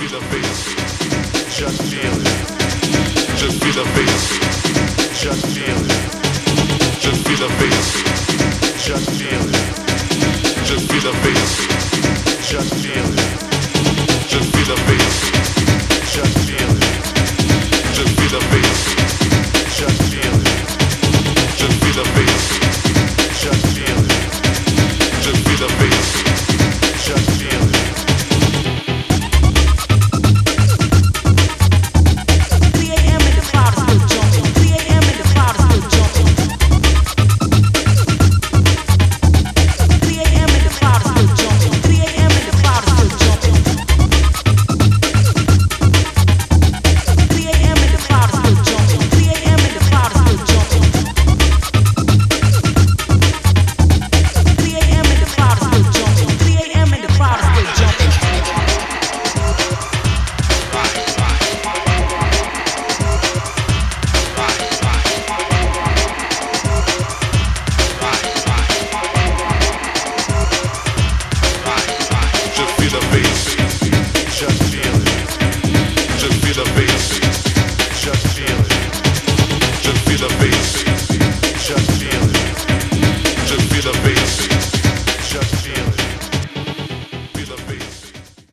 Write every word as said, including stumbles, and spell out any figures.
feel the bass, just feel it. Just feel the bass, just feel it. Just feel the bass, just feel it. Just feel the bass, just feel it. Just feel the bass, just feel it. Just feel the bass, just feel it. Just feel the bass, just feel it. Just feel the bass, just feel it. Just